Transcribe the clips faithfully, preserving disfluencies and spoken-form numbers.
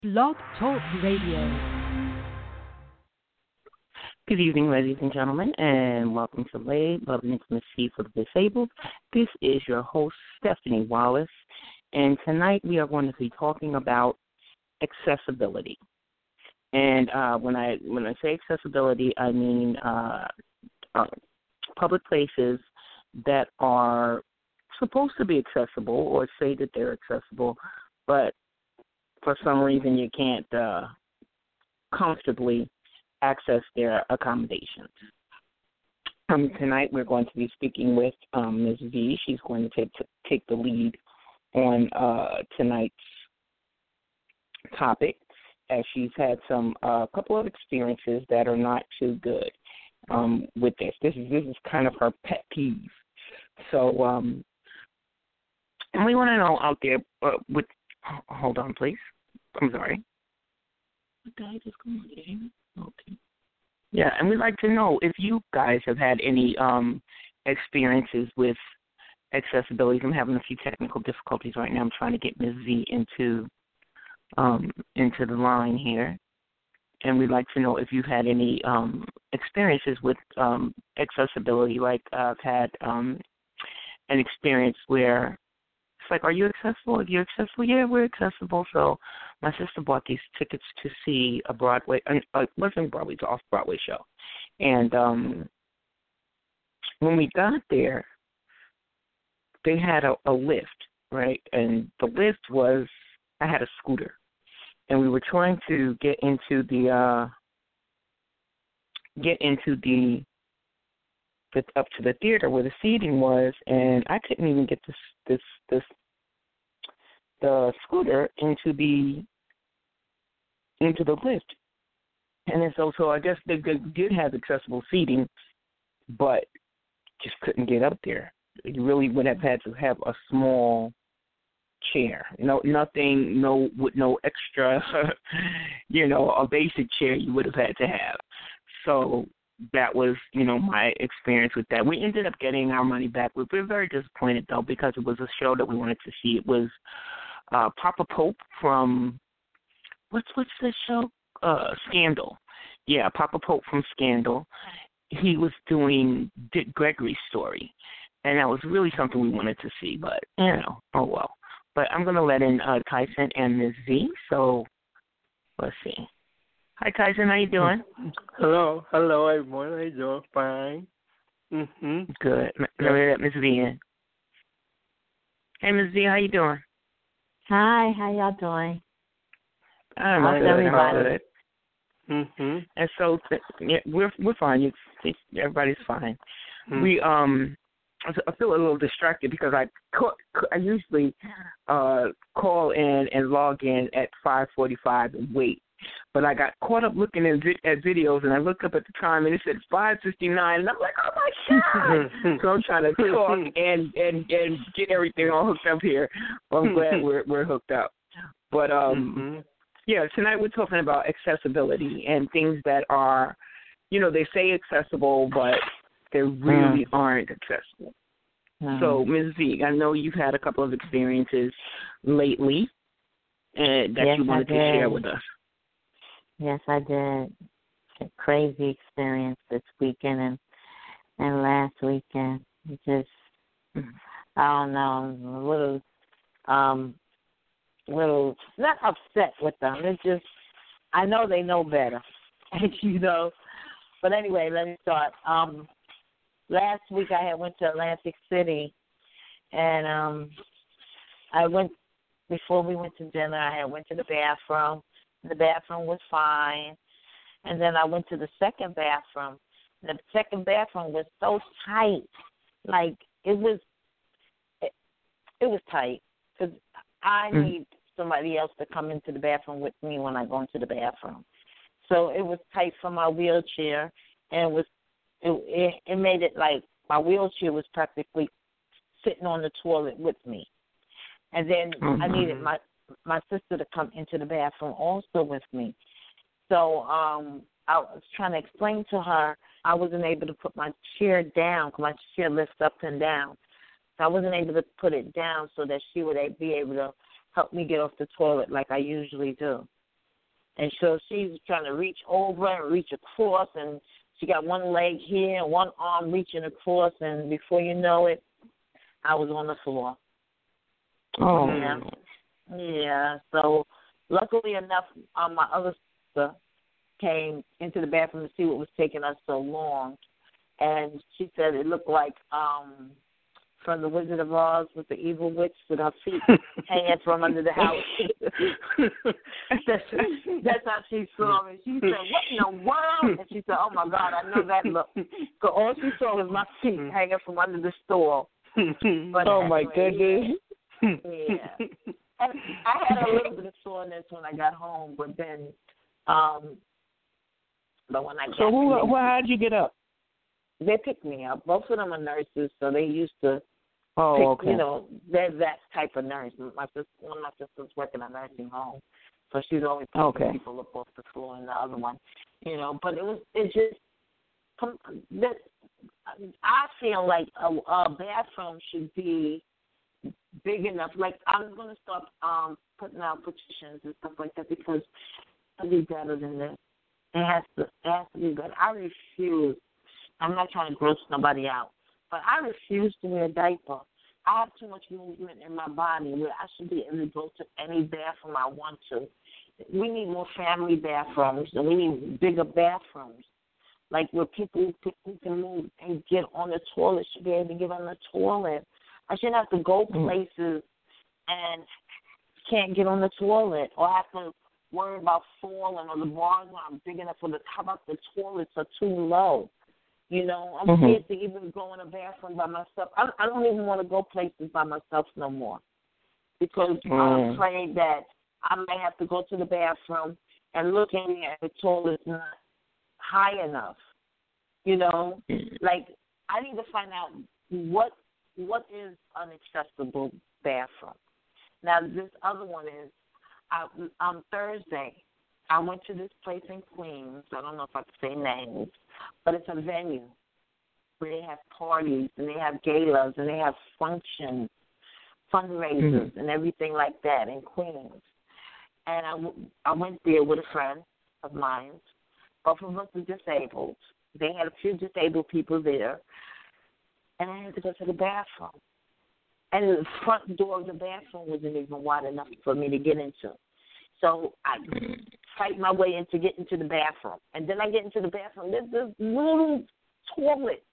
Blog Talk Radio. Good evening, ladies and gentlemen, and welcome to Lay Love and Intimacy for the Disabled. This is your host, Stephanie Wallace, and tonight we are going to be talking about accessibility. And uh, when I when I say accessibility, I mean uh, uh, public places that are supposed to be accessible or say that they're accessible, but for some reason you can't uh, comfortably access their accommodations. Um, tonight we're going to be speaking with um, Miz V. She's going to take, take the lead on uh, tonight's topic, as she's had some a uh, couple of experiences that are not too good um, with this. This is this is kind of her pet peeve. So, um, and we want to know out there. Uh, with hold on, please. I'm sorry. What the heck is going on here? Okay. Yeah, and we'd like to know if you guys have had any um, experiences with accessibility. I'm having a few technical difficulties right now. I'm trying to get Miz V into um, into the line here, and we'd like to know if you've had any um, experiences with um, accessibility. Like I've had um, an experience where it's like, are you accessible? Are you accessible? Yeah, we're accessible. So my sister bought these tickets to see a Broadway, uh, it wasn't Broadway, it's an off-Broadway show. And um, when we got there, they had a, a lift, right? And the lift was, I had a scooter. And we were trying to get into the, uh, get into the, the, up to the theater where the seating was, and I couldn't even get this, this, this, the scooter into the, into the lift. And then so, so I guess they did have accessible seating, but just couldn't get up there. You really would have had to have a small chair. No, nothing, no, with no extra, you know, a basic chair you would have had to have. So that was, you know, my experience with that. We ended up getting our money back. We were very disappointed, though, because it was a show that we wanted to see. It was uh, Papa Pope from, what's what's the show? Uh, Scandal. Yeah, Papa Pope from Scandal. He was doing Dick Gregory's story, and that was really something we wanted to see, but, you know, oh well. But I'm going to let in uh, Tyson and Miz V, so let's see. Hi, Tyson. How you doing? Hello. Hello, everyone. How you doing? Fine. Mm-hmm. Good. Let me let Miz V in. Hey, Miz V, how you doing? Hi. How y'all doing? I'm How's good. everybody? I'm good. Mm-hmm. And so yeah, we're we're fine. It's, it's, everybody's fine. Mm-hmm. We um. I feel a little distracted because I call, I usually uh, call in and log in at five forty-five and wait. But I got caught up looking at, vi- at videos, and I looked up at the time, and it said five fifty-nine, and I'm like, oh, my God. So I'm trying to talk and, and, and get everything all hooked up here. Well, I'm glad we're we're hooked up. But, um, mm-hmm. yeah, tonight we're talking about accessibility and things that are, you know, they say accessible, but they really mm. aren't accessible. Mm. So, Miz V, I know you've had a couple of experiences lately uh, that yes, you wanted to share with us. Yes, I did. A crazy experience this weekend and, and last weekend. It just, I don't know, I'm a little, um, little, not upset with them. It's just, I know they know better, you know. But anyway, let me start. Um, Last week I had went to Atlantic City, and um, I went, before we went to dinner, I had went to the bathroom. The bathroom was fine. And then I went to the second bathroom. The second bathroom was so tight. Like, it was, it, it was tight. Because I mm-hmm. need somebody else to come into the bathroom with me when I go into the bathroom. So it was tight for my wheelchair, and it was It, it it made it like my wheelchair was practically sitting on the toilet with me. And then mm-hmm. I needed my my sister to come into the bathroom also with me. So um, I was trying to explain to her I wasn't able to put my chair down because my chair lifts up and down. So I wasn't able to put it down so that she would be able to help me get off the toilet like I usually do. And so she's trying to reach over and reach across, and she got one leg here and one arm reaching across, and before you know it, I was on the floor. Oh. Yeah. Yeah. So luckily enough, um, my other sister came into the bathroom to see what was taking us so long, and she said it looked like um, from the Wizard of Oz with the evil witch with her feet hanging from under the house. that's, that's how she saw me. She said, "What in the world?" And she said, "Oh my God, I know that look." Because all she saw was my feet hanging from under the stool. But oh my anyway, goodness. Yeah. And I had a little bit of soreness when I got home, but then, um, but when I got so who? they, Well, how'd you get up? They picked me up. Both of them are nurses, so they used to. Oh, pick, okay. You know, they're that type of nurse. My sister, one of my sisters working in a nursing home, so she's always picking okay. people up off the floor, and the other one, you know. But it was, it just, that I feel like a, a bathroom should be big enough. Like I'm going to start um, putting out petitions and stuff like that because it'll be better than this. It has to, it has to be good. I refuse. I'm not trying to gross nobody out, but I refuse to wear a diaper. I have too much movement in my body where I should be able to go to any bathroom I want to. We need more family bathrooms, and we need bigger bathrooms, like where people, people can move and get on the toilet should be able to get on the toilet. I shouldn't have to go places and can't get on the toilet or have to worry about falling or the bars aren't big enough for the, how about the toilets are too low. You know, I'm mm-hmm. scared to even go in a bathroom by myself. I, I don't even want to go places by myself no more because mm. I'm afraid that I may have to go to the bathroom and look in there and the toilet's not high enough. You know, like I need to find out what what is an accessible bathroom. Now, this other one is I, on Thursday, I went to this place in Queens. I don't know if I can say names, but it's a venue where they have parties and they have galas and they have functions, fundraisers, mm-hmm. and everything like that in Queens. And I, I went there with a friend of mine. Both of us are disabled. They had a few disabled people there. And I had to go to the bathroom. And the front door of the bathroom wasn't even wide enough for me to get into. So I fight my way into getting to the bathroom. And then I get into the bathroom. There's this little toilet.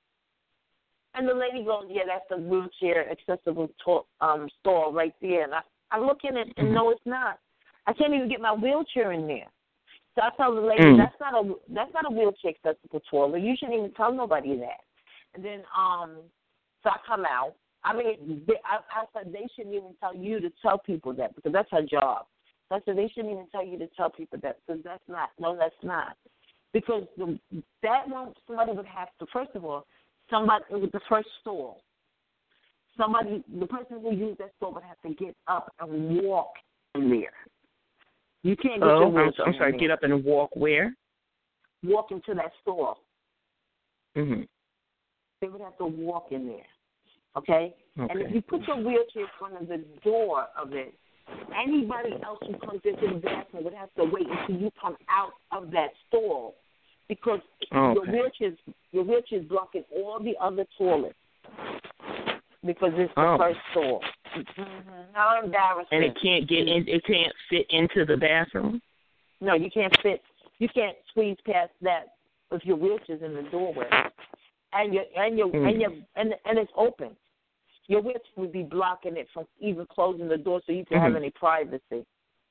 And the lady goes, yeah, that's the wheelchair accessible to- um, stall right there. And I, I look in it and no, it's not. I can't even get my wheelchair in there. So I tell the lady, mm. that's not a that's not a wheelchair accessible toilet. You shouldn't even tell nobody that. And then um, so I come out. I mean, they, I, I said they shouldn't even tell you to tell people that because that's her job. So I said they shouldn't even tell you to tell people that because that's not. No, that's not. Because the, that one, somebody would have to, first of all, somebody, it was the first stall. Somebody, the person who used that stall would have to get up and walk in there. You can't get oh, your wheelchair I'm, I'm sorry, in get there. up and walk where? Walk into that stall. Mm-hmm. They would have to walk in there. Okay? okay? And if you put your wheelchair in front of the door of it, anybody else who comes into the bathroom would have to wait until you come out of that stall because okay. your wheelchair your wheelchair is blocking all the other toilets because it's the oh. first stall. Mm-hmm. How embarrassing! And it can't get in. It can't fit into the bathroom. No, you can't fit. You can't squeeze past that if your wheelchair's in the doorway, and your and your mm. and your and and it's open. Your wheelchair would be blocking it from even closing the door so you can mm-hmm. have any privacy.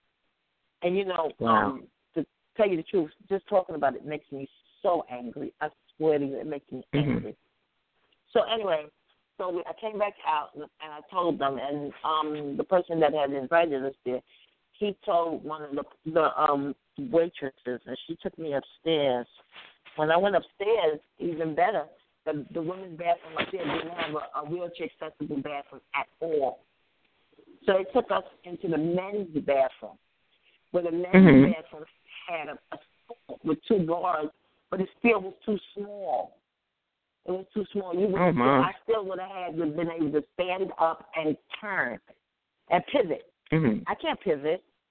And, you know, wow. um, to tell you the truth, just talking about it makes me so angry. I swear to you, it makes me mm-hmm. angry. So, anyway, so we, I came back out and, and I told them, and um, the person that had invited us there, he told one of the, the um, waitresses, and she took me upstairs. When I went upstairs, even better, The, the women's bathroom up there didn't have a, a wheelchair-accessible bathroom at all. So they took us into the men's bathroom, where the men's mm-hmm. bathroom had a, a stall with two bars, but it still was too small. It was too small. You would oh, still, I still would have had to been able to stand up and turn and pivot. Mm-hmm. I can't pivot.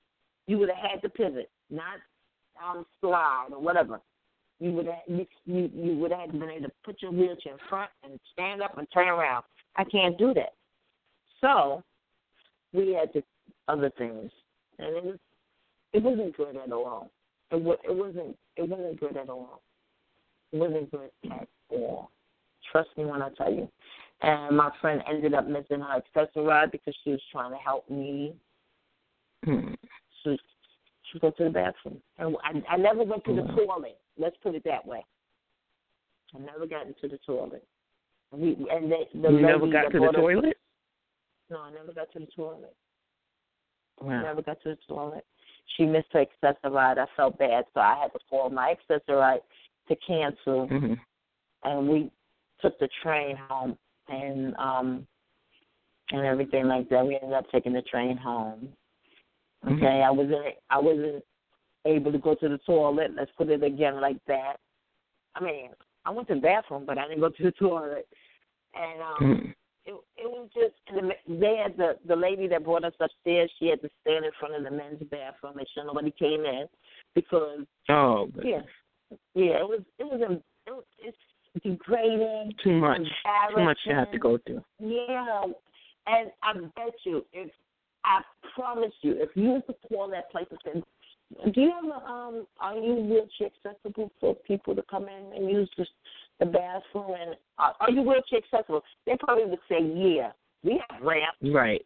you would have had to pivot, not um, slide or whatever. You would have you, you, you would have been able to put your wheelchair in front and stand up and turn around. I can't do that. So we had to other things, and it was it wasn't good at all. It, was, it wasn't it wasn't good at all. It wasn't good at all. Trust me when I tell you. And my friend ended up missing her accessory because she was trying to help me. Hmm. So she went to the bathroom. And I, I never went to the wow. toilet. Let's put it that way. I never got into the toilet. And we, and they, the you lady never got that to the brought us- toilet? No, I never got to the toilet. Wow. Never got to the toilet. She missed her accessory. I felt bad, so I had to call my accessory to cancel. Mm-hmm. And we took the train home and um and everything like that. We ended up taking the train home. Okay, Mm-hmm. I wasn't I wasn't able to go to the toilet. Let's put it again like that. I mean, I went to the bathroom, but I didn't go to the toilet. And um, Mm-hmm. it it was just they had the the lady that brought us upstairs. She had to stand in front of the men's bathroom, make sure nobody came in, because Oh, good. yeah, yeah, it was it was a it was, it's degrading. Too much. Too much you have to embarrassing. go through. Yeah, and I bet you, if I promise you, if you was to call that place and say, "Do you have a um? Are you wheelchair accessible for people to come in and use the, the bathroom? And uh, are you wheelchair accessible?" They probably would say, "Yeah, we have ramps. Right.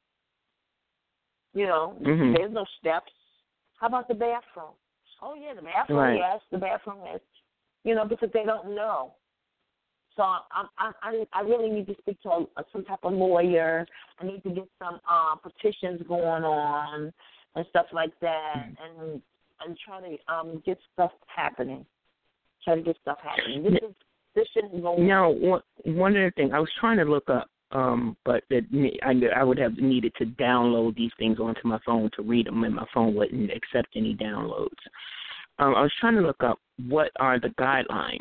You know, Mm-hmm. there's no steps. How about the bathroom? Oh yeah, the bathroom. Right. Yes, the bathroom is. You know, because they don't know." So I, I, I, I really need to speak to a, some type of lawyer. I need to get some uh, petitions going on and stuff like that, and and try to um, get stuff happening. Try to get stuff happening. This is this shouldn't go on. Now, one, one other thing, I was trying to look up, um, but it, I, I would have needed to download these things onto my phone to read them, and my phone wouldn't accept any downloads. Um, I was trying to look up what are the guidelines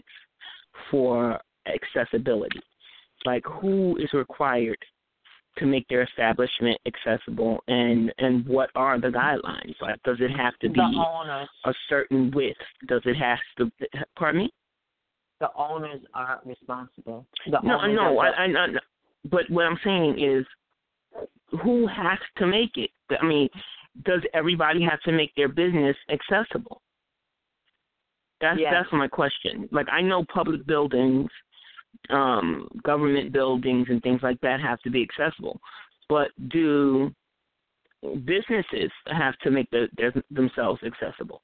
for accessibility, like who is required to make their establishment accessible, and and what are the guidelines? Like, does it have to be The owners. a certain width? Does it have to? Pardon me? The owners are responsible. The No, owners no. are I, I, I, but what I'm saying is, who has to make it? I mean, does everybody have to make their business accessible? That's Yes. that's my question. Like, I know public buildings, um, government buildings, and things like that have to be accessible, but do businesses have to make the, their, themselves accessible?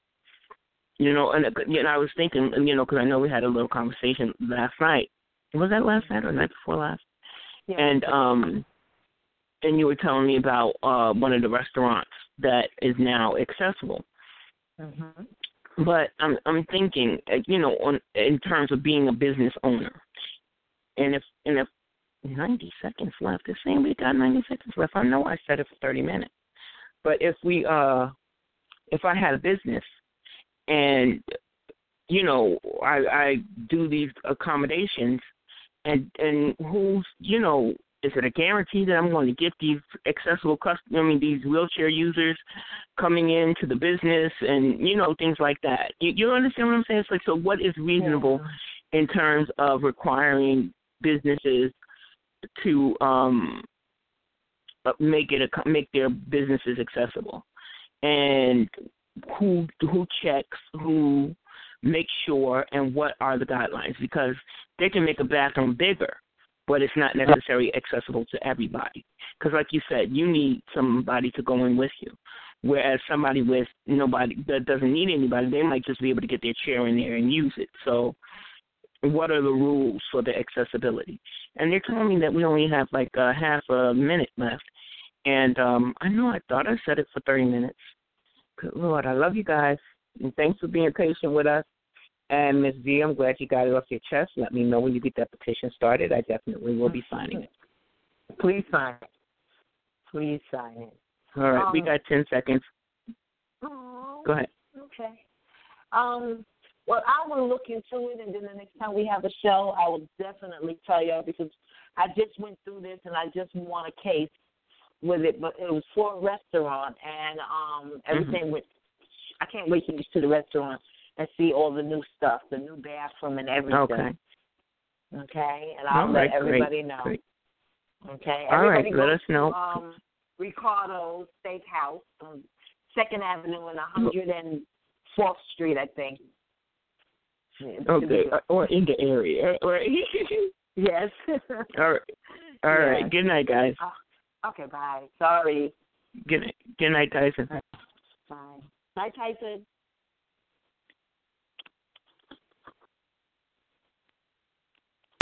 You know, and you know, I was thinking, you know, because I know we had a little conversation last night. Was that last night or the night before last? Yeah. And um, and you were telling me about uh one of the restaurants that is now accessible. Mm-hmm. But I'm I'm thinking, you know, on in terms of being a business owner, and if and if ninety seconds left, it's saying we got ninety seconds left. I know I said it for thirty minutes, but if we uh, if I had a business, and you know, I I do these accommodations, and and who's you know, is it a guarantee that I'm going to get these accessible customers? I mean, these wheelchair users coming into the business, and you know, things like that. You, you understand what I'm saying? It's like, so what is reasonable Yeah. in terms of requiring businesses to um, make it a, make their businesses accessible, and who who checks, who makes sure, and what are the guidelines? Because they can make a bathroom bigger, but it's not necessarily accessible to everybody. Because like you said, you need somebody to go in with you. Whereas somebody with nobody that doesn't need anybody, they might just be able to get their chair in there and use it. So what are the rules for the accessibility? And they're telling me that we only have like a half a minute left. And um, I know I thought I said it for thirty minutes. Good Lord, I love you guys. And thanks for being patient with us. And Miz V, I'm glad you got it off your chest. Let me know when you get that petition started. I definitely will be signing it. Please sign it. Please sign it. All right, um, we got ten seconds. Oh, Go ahead. okay. Um, well, I will look into it, and then the next time we have a show, I will definitely tell y'all, because I just went through this, and I just won a case with it, but it was for a restaurant, and um, everything mm-hmm. went. I can't wait to get to the restaurant and see all the new stuff, the new bathroom and everything. Okay. Okay, and I'll all let right, everybody great, know. Great. Okay. All everybody right, let goes us know. To, um, Ricardo's Steakhouse on Second Avenue and one hundred fourth Street, I think. Okay, or in the area. Right. Yes. All right. All yeah. right. Good night, guys. Oh, okay, bye. Sorry. Good night. Good night, Tyson. Bye. Bye, Tyson.